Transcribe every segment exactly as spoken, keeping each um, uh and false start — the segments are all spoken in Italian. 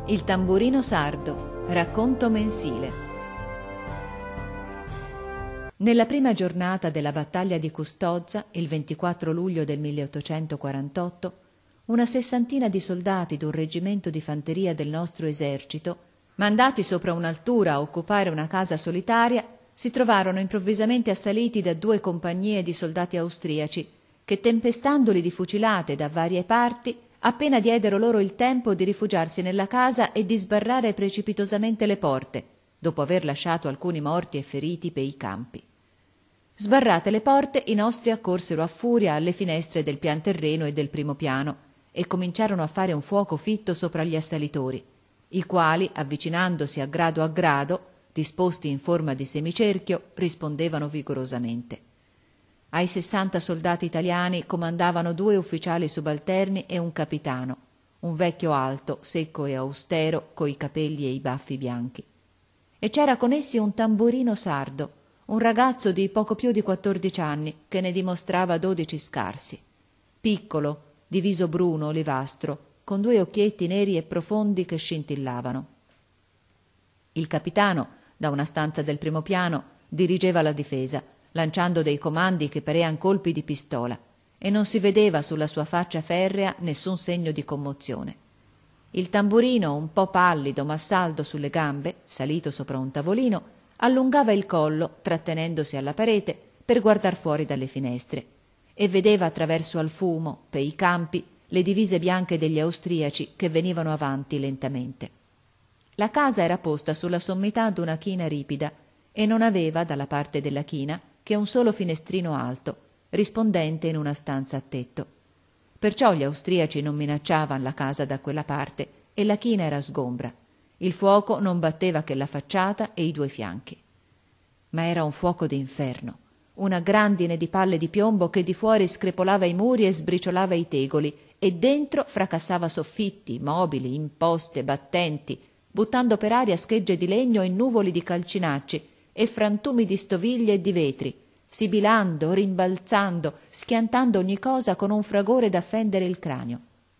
Il tamburino sardo, racconto mensile. Nella prima giornata della battaglia di Custozza, il ventiquattro luglio del milleottocentoquarantotto, una sessantina di soldati d'un reggimento di fanteria del nostro esercito, mandati sopra un'altura a occupare una casa solitaria, si trovarono improvvisamente assaliti da due compagnie di soldati austriaci che, tempestandoli di fucilate da varie parti, appena diedero loro il tempo di rifugiarsi nella casa e di sbarrare precipitosamente le porte, dopo aver lasciato alcuni morti e feriti pei campi. Sbarrate le porte, i nostri accorsero a furia alle finestre del pian terreno e del primo piano e cominciarono a fare un fuoco fitto sopra gli assalitori, i quali, avvicinandosi a grado a grado, disposti in forma di semicerchio, rispondevano vigorosamente. Ai sessanta soldati italiani comandavano due ufficiali subalterni e un capitano, un vecchio alto, secco e austero, coi capelli e i baffi bianchi. E c'era con essi un tamburino sardo, un ragazzo di poco più di quattordici anni, che ne dimostrava dodici scarsi. Piccolo, di viso bruno olivastro, con due occhietti neri e profondi che scintillavano. Il capitano, da una stanza del primo piano, dirigeva la difesa, lanciando dei comandi che parean colpi di pistola, e non si vedeva sulla sua faccia ferrea nessun segno di commozione. Il tamburino, un po' pallido ma saldo sulle gambe, salito sopra un tavolino, allungava il collo, trattenendosi alla parete, per guardar fuori dalle finestre, e vedeva attraverso al fumo, pei campi, le divise bianche degli austriaci che venivano avanti lentamente. La casa era posta sulla sommità d'una china ripida e non aveva, dalla parte della china, che un solo finestrino alto, rispondente in una stanza a tetto. Perciò gli austriaci non minacciavan la casa da quella parte e la china era sgombra. Il fuoco non batteva che la facciata e i due fianchi. Ma era un fuoco d'inferno, una grandine di palle di piombo che di fuori screpolava i muri e sbriciolava i tegoli e dentro fracassava soffitti, mobili, imposte, battenti, buttando per aria schegge di legno e nuvoli di calcinacci e frantumi di stoviglie e di vetri, sibilando, rimbalzando, schiantando ogni cosa con un fragore da fendere il cranio.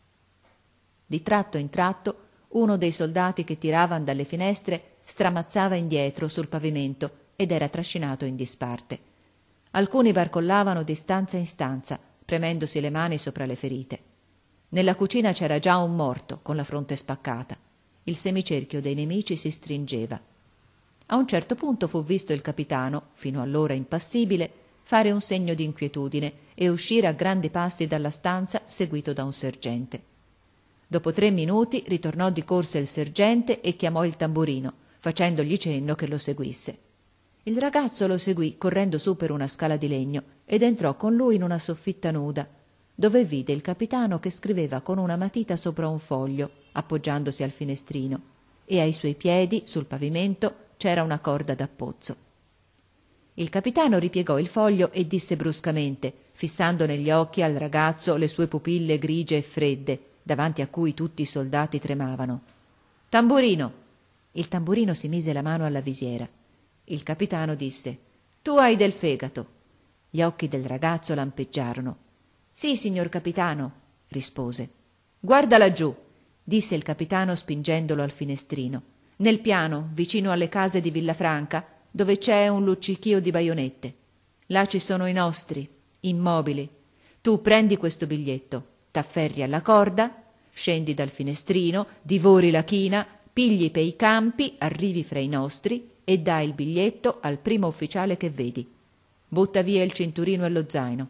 Di tratto in tratto uno dei soldati che tiravan dalle finestre stramazzava indietro sul pavimento ed era trascinato in disparte. Alcuni barcollavano di stanza in stanza, premendosi le mani sopra le ferite. Nella cucina c'era già un morto con la fronte spaccata. Il semicerchio dei nemici si stringeva. A un certo punto fu visto il capitano, fino allora impassibile, fare un segno di inquietudine e uscire a grandi passi dalla stanza seguito da un sergente. Dopo tre minuti ritornò di corsa il sergente e chiamò il tamburino, facendogli cenno che lo seguisse. Il ragazzo lo seguì correndo su per una scala di legno ed entrò con lui in una soffitta nuda, dove vide il capitano che scriveva con una matita sopra un foglio, appoggiandosi al finestrino, e ai suoi piedi, sul pavimento, c'era una corda da pozzo. Il capitano ripiegò il foglio e disse bruscamente, fissando negli occhi al ragazzo le sue pupille grigie e fredde, davanti a cui tutti i soldati tremavano: «Tamburino!» Il tamburino si mise la mano alla visiera. Il capitano disse: «Tu hai del fegato!» Gli occhi del ragazzo lampeggiarono. «Sì, signor capitano», rispose. «Guarda laggiù», disse il capitano spingendolo al finestrino. «Nel piano, vicino alle case di Villafranca, dove c'è un luccichio di baionette. Là ci sono i nostri, immobili. Tu prendi questo biglietto, t'afferri alla corda, scendi dal finestrino, divori la china, pigli pei campi, arrivi fra i nostri e dai il biglietto al primo ufficiale che vedi. Butta via il cinturino e lo zaino».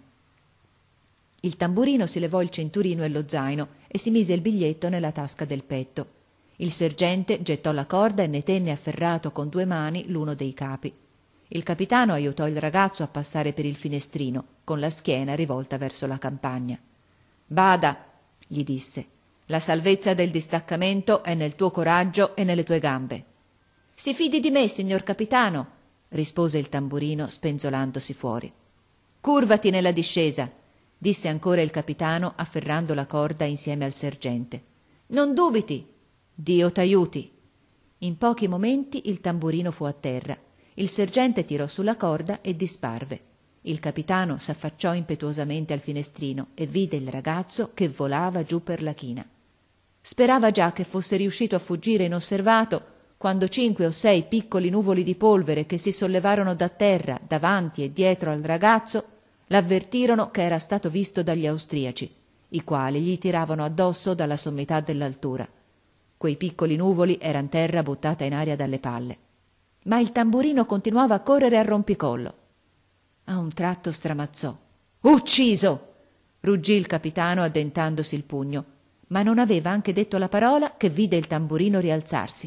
Il tamburino si levò il cinturino e lo zaino e si mise il biglietto nella tasca del petto. Il sergente gettò la corda e ne tenne afferrato con due mani l'uno dei capi. Il capitano aiutò il ragazzo a passare per il finestrino, con la schiena rivolta verso la campagna. «Bada», gli disse, «la salvezza del distaccamento è nel tuo coraggio e nelle tue gambe». «Si fidi di me, signor capitano», rispose il tamburino spenzolandosi fuori. «Curvati nella discesa», disse ancora il capitano afferrando la corda insieme al sergente. «Non dubiti, Dio t'aiuti». In pochi momenti il tamburino fu a terra. Il sergente tirò sulla corda e disparve. Il capitano s'affacciò impetuosamente al finestrino e vide il ragazzo che volava giù per la china. Sperava già che fosse riuscito a fuggire inosservato, quando cinque o sei piccoli nuvoli di polvere che si sollevarono da terra davanti e dietro al ragazzo l'avvertirono che era stato visto dagli austriaci, i quali gli tiravano addosso dalla sommità dell'altura. Quei piccoli nuvoli eran terra buttata in aria dalle palle. Ma il tamburino continuava a correre a rompicollo. A un tratto stramazzò. «Ucciso!» ruggì il capitano addentandosi il pugno, ma non aveva anche detto la parola che vide il tamburino rialzarsi.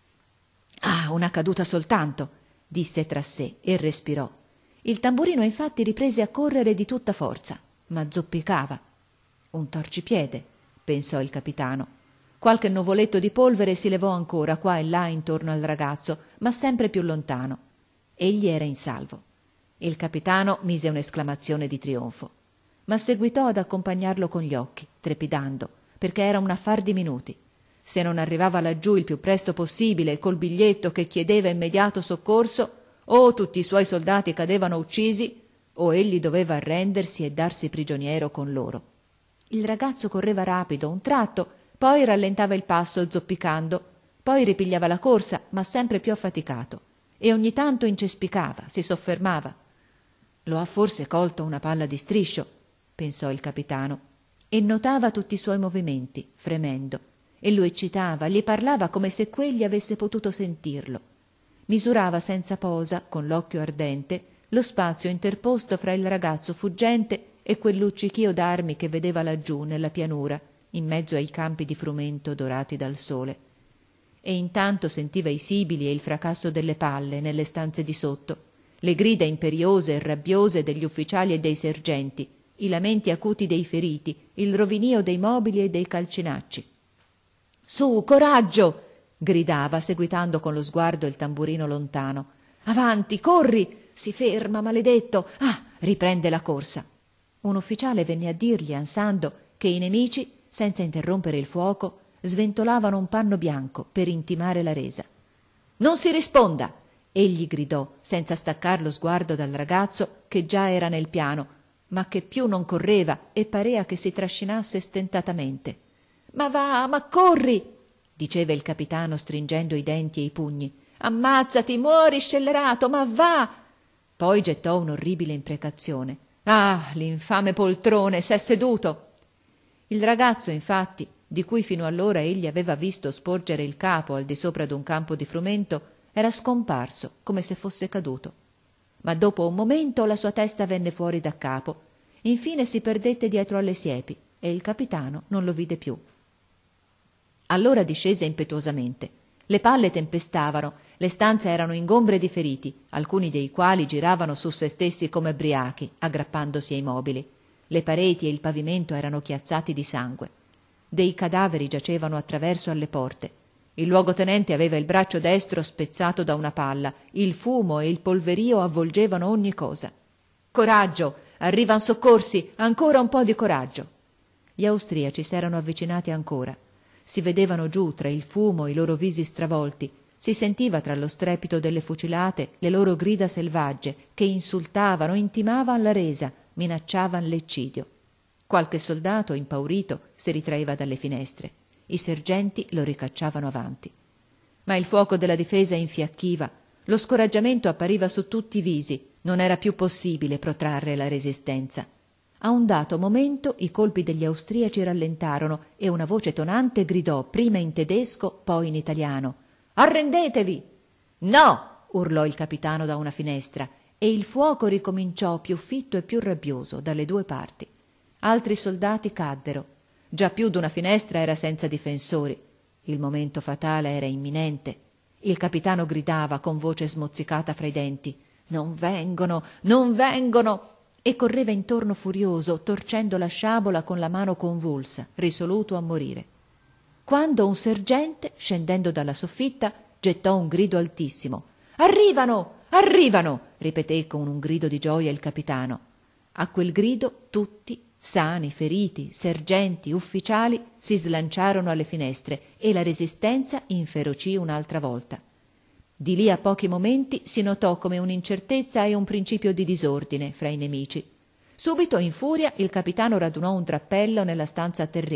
«Ah, una caduta soltanto!» disse tra sé e respirò. Il tamburino infatti riprese a correre di tutta forza, ma zoppicava. «Un torcipiede», pensò il capitano. Qualche nuvoletto di polvere si levò ancora qua e là intorno al ragazzo, ma sempre più lontano. Egli era in salvo. Il capitano mise un'esclamazione di trionfo, ma seguitò ad accompagnarlo con gli occhi, trepidando, perché era un affar di minuti. Se non arrivava laggiù il più presto possibile col biglietto che chiedeva immediato soccorso, o tutti i suoi soldati cadevano uccisi, o egli doveva arrendersi e darsi prigioniero con loro. Il ragazzo correva rapido un tratto, poi rallentava il passo zoppicando, poi ripigliava la corsa, ma sempre più affaticato, e ogni tanto incespicava, si soffermava. «Lo ha forse colto una palla di striscio», pensò il capitano, e notava tutti i suoi movimenti, fremendo, e lo eccitava, gli parlava come se quegli avesse potuto sentirlo. Misurava senza posa, con l'occhio ardente, lo spazio interposto fra il ragazzo fuggente e quel luccichio d'armi che vedeva laggiù nella pianura, in mezzo ai campi di frumento dorati dal sole. E intanto sentiva i sibili e il fracasso delle palle nelle stanze di sotto, le grida imperiose e rabbiose degli ufficiali e dei sergenti, i lamenti acuti dei feriti, il rovinio dei mobili e dei calcinacci. «Su, coraggio!» gridava, seguitando con lo sguardo il tamburino lontano. «Avanti, corri! Si ferma, maledetto! Ah, riprende la corsa!» Un ufficiale venne a dirgli, ansando, che i nemici, senza interrompere il fuoco, sventolavano un panno bianco per intimare la resa. «Non si risponda!» egli gridò, senza staccar lo sguardo dal ragazzo che già era nel piano, ma che più non correva e parea che si trascinasse stentatamente. «Ma va, ma corri!» diceva il capitano stringendo i denti e i pugni. «Ammazzati, muori scellerato, ma va!» Poi gettò un'orribile imprecazione. «Ah, l'infame poltrone, s'è seduto!» Il ragazzo, infatti, di cui fino allora egli aveva visto sporgere il capo al di sopra d'un campo di frumento, era scomparso come se fosse caduto. Ma dopo un momento la sua testa venne fuori da capo, infine si perdette dietro alle siepi e il capitano non lo vide più. Allora discese impetuosamente. Le palle tempestavano, le stanze erano ingombre di feriti, alcuni dei quali giravano su se stessi come briachi, aggrappandosi ai mobili. Le pareti e il pavimento erano chiazzati di sangue. Dei cadaveri giacevano attraverso alle porte. Il luogotenente aveva il braccio destro spezzato da una palla, il fumo e il polverio avvolgevano ogni cosa. «Coraggio! Arrivan soccorsi! Ancora un po' di coraggio!» Gli austriaci s'erano avvicinati ancora. Si vedevano giù tra il fumo i loro visi stravolti, si sentiva tra lo strepito delle fucilate le loro grida selvagge che insultavano, intimavano la resa, minacciavano l'eccidio. Qualche soldato, impaurito, si ritraeva dalle finestre. I sergenti lo ricacciavano avanti. Ma il fuoco della difesa infiacchiva, lo scoraggiamento appariva su tutti i visi, non era più possibile protrarre la resistenza. A un dato momento i colpi degli austriaci rallentarono e una voce tonante gridò prima in tedesco, poi in italiano: «Arrendetevi!» «No!» urlò il capitano da una finestra, e il fuoco ricominciò più fitto e più rabbioso dalle due parti. Altri soldati caddero. Già più d'una finestra era senza difensori. Il momento fatale era imminente. Il capitano gridava con voce smozzicata fra i denti: «Non vengono! Non vengono!» e correva intorno furioso, torcendo la sciabola con la mano convulsa, risoluto a morire. Quando un sergente, scendendo dalla soffitta, gettò un grido altissimo. «Arrivano! Arrivano!» ripeté con un grido di gioia il capitano. A quel grido tutti, sani, feriti, sergenti, ufficiali, si slanciarono alle finestre e la resistenza inferocì un'altra volta. Di lì a pochi momenti si notò come un'incertezza e un principio di disordine fra i nemici. Subito in furia il capitano radunò un drappello nella stanza a terreno,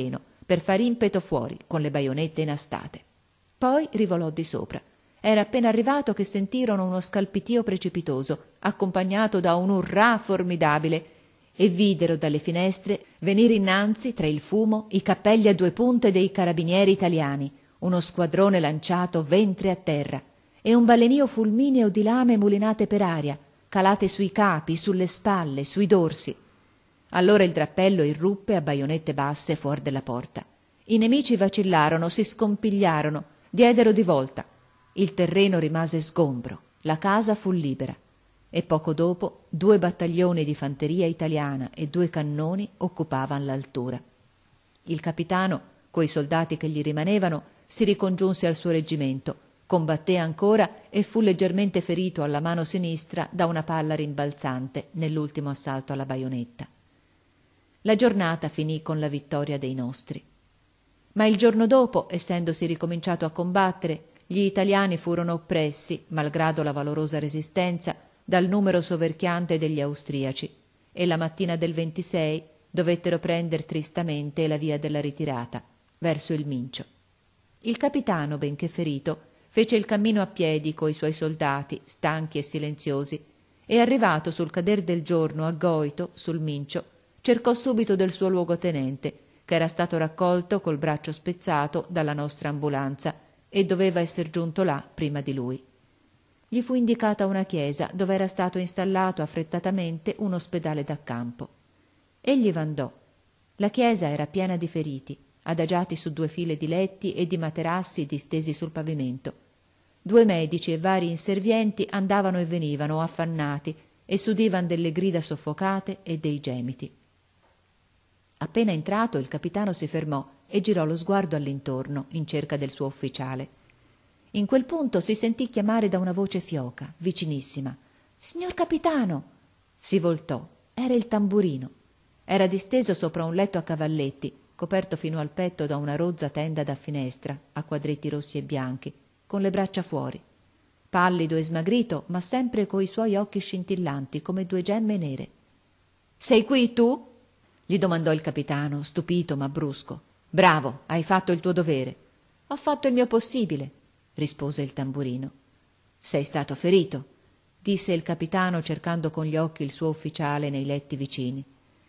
per far impeto fuori con le baionette inastate. Poi rivolò di sopra. Era appena arrivato che sentirono uno scalpitio precipitoso, accompagnato da un urrà formidabile, e videro dalle finestre venire innanzi, tra il fumo, i cappelli a due punte dei carabinieri italiani, uno squadrone lanciato ventre a terra, e un balenio fulmineo di lame mulinate per aria, calate sui capi, sulle spalle, sui dorsi. Allora il drappello irruppe a baionette basse fuor della porta. I nemici vacillarono, si scompigliarono, diedero di volta. Il terreno rimase sgombro, la casa fu libera, e poco dopo due battaglioni di fanteria italiana e due cannoni occupavan l'altura. Il capitano, coi soldati che gli rimanevano, si ricongiunse al suo reggimento, combatté ancora e fu leggermente ferito alla mano sinistra da una palla rimbalzante nell'ultimo assalto alla baionetta. La giornata finì con la vittoria dei nostri. Ma il giorno dopo, essendosi ricominciato a combattere, gli italiani furono oppressi, malgrado la valorosa resistenza, dal numero soverchiante degli austriaci, e la mattina del ventisei dovettero prender tristamente la via della ritirata, verso il Mincio. Il capitano, benché ferito, fece il cammino a piedi coi suoi soldati, stanchi e silenziosi, e arrivato sul cader del giorno a Goito, sul Mincio, cercò subito del suo luogotenente, che era stato raccolto col braccio spezzato dalla nostra ambulanza e doveva esser giunto là prima di lui. Gli fu indicata una chiesa dove era stato installato affrettatamente un ospedale da campo. Egli v'andò. La chiesa era piena di feriti, adagiati su due file di letti e di materassi distesi sul pavimento. Due medici e vari inservienti andavano e venivano affannati e s'udivan delle grida soffocate e dei gemiti. Appena entrato, il capitano si fermò e girò lo sguardo all'intorno in cerca del suo ufficiale. In quel punto si sentì chiamare da una voce fioca, vicinissima. «Signor capitano!» Si voltò. Era il tamburino. Era disteso sopra un letto a cavalletti, coperto fino al petto da una rozza tenda da finestra, a quadretti rossi e bianchi, con le braccia fuori. Pallido e smagrito, ma sempre coi suoi occhi scintillanti come due gemme nere. «Sei qui tu?» gli domandò il capitano, stupito ma brusco. «Bravo, hai fatto il tuo dovere». «Ho fatto il mio possibile», rispose il tamburino. «Sei stato ferito», disse il capitano cercando con gli occhi il suo ufficiale nei letti vicini.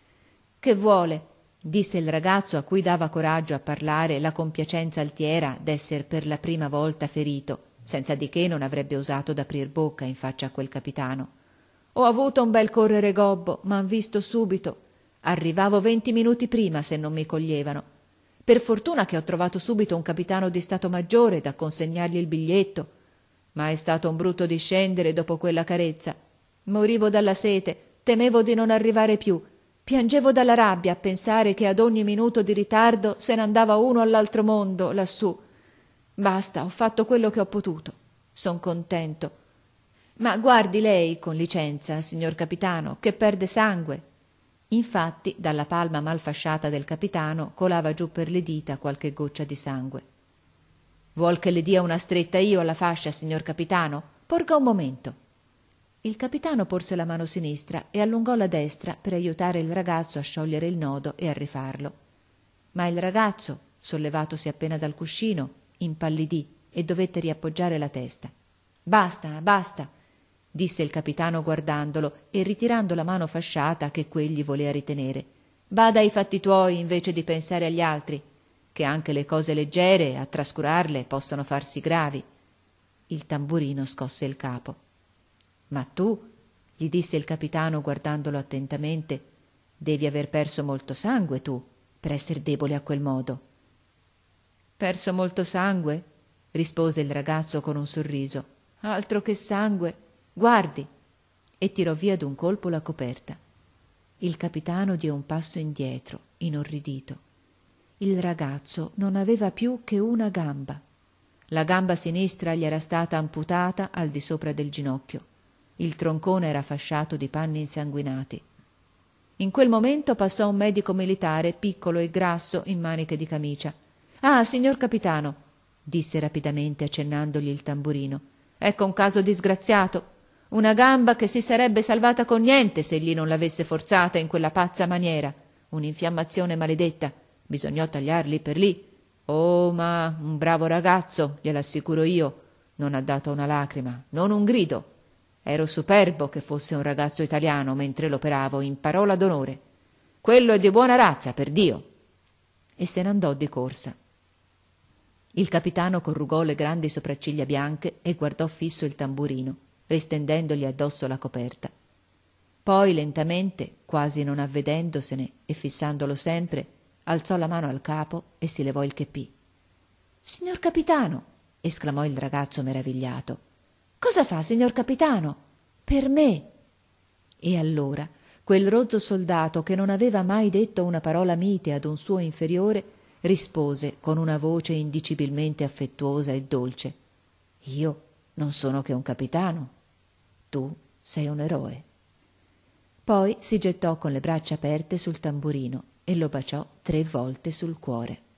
«Che vuole?» disse il ragazzo, a cui dava coraggio a parlare la compiacenza altiera d'esser per la prima volta ferito, senza di che non avrebbe osato d'aprir bocca in faccia a quel capitano. «Ho avuto un bel correre gobbo, m'han visto subito. Arrivavo venti minuti prima se non mi coglievano. Per fortuna che ho trovato subito un capitano di Stato Maggiore da consegnargli il biglietto. Ma è stato un brutto discendere dopo quella carezza. Morivo dalla sete, temevo di non arrivare più. Piangevo dalla rabbia a pensare che ad ogni minuto di ritardo se ne andava uno all'altro mondo, lassù. Basta, ho fatto quello che ho potuto. Son contento. Ma guardi lei, con licenza, signor capitano, che perde sangue». Infatti, dalla palma mal fasciata del capitano colava giù per le dita qualche goccia di sangue. «Vuol che le dia una stretta io alla fascia, signor capitano? Porga un momento». Il capitano porse la mano sinistra e allungò la destra per aiutare il ragazzo a sciogliere il nodo e a rifarlo. Ma il ragazzo, sollevatosi appena dal cuscino, impallidì e dovette riappoggiare la testa. «Basta, basta», disse il capitano guardandolo e ritirando la mano fasciata che quegli volea ritenere. «Bada ai fatti tuoi invece di pensare agli altri, che anche le cose leggere, a trascurarle, possono farsi gravi». Il tamburino scosse il capo. «Ma tu», gli disse il capitano guardandolo attentamente, «devi aver perso molto sangue tu, per esser debole a quel modo». «Perso molto sangue?» rispose il ragazzo con un sorriso. «Altro che sangue! Guardi!» e tirò via d'un colpo la coperta. Il capitano diè un passo indietro, inorridito. Il ragazzo non aveva più che una gamba. La gamba sinistra gli era stata amputata al di sopra del ginocchio. Il troncone era fasciato di panni insanguinati. In quel momento passò un medico militare, piccolo e grasso, in maniche di camicia. «Ah, signor capitano», disse rapidamente accennandogli il tamburino, «ecco un caso disgraziato. Una gamba che si sarebbe salvata con niente se egli non l'avesse forzata in quella pazza maniera. Un'infiammazione maledetta. bisognò tagliar lì per lì. Oh, ma un bravo ragazzo, gliel'assicuro io, non ha dato una lacrima, non un grido. Ero superbo che fosse un ragazzo italiano mentre l'operavo, in parola d'onore. Quello è di buona razza, per Dio. E se n'andò di corsa. Il capitano corrugò le grandi sopracciglia bianche e guardò fisso il tamburino, ristendendogli addosso la coperta. Poi lentamente, quasi non avvedendosene e fissandolo sempre, alzò la mano al capo e si levò il cheppì. «Signor capitano!» esclamò il ragazzo meravigliato. «Cosa fa, signor capitano? Per me!» E allora quel rozzo soldato, che non aveva mai detto una parola mite ad un suo inferiore, rispose con una voce indicibilmente affettuosa e dolce: «Io non sono che un capitano, tu sei un eroe». Poi si gettò con le braccia aperte sul tamburino e lo baciò tre volte sul cuore.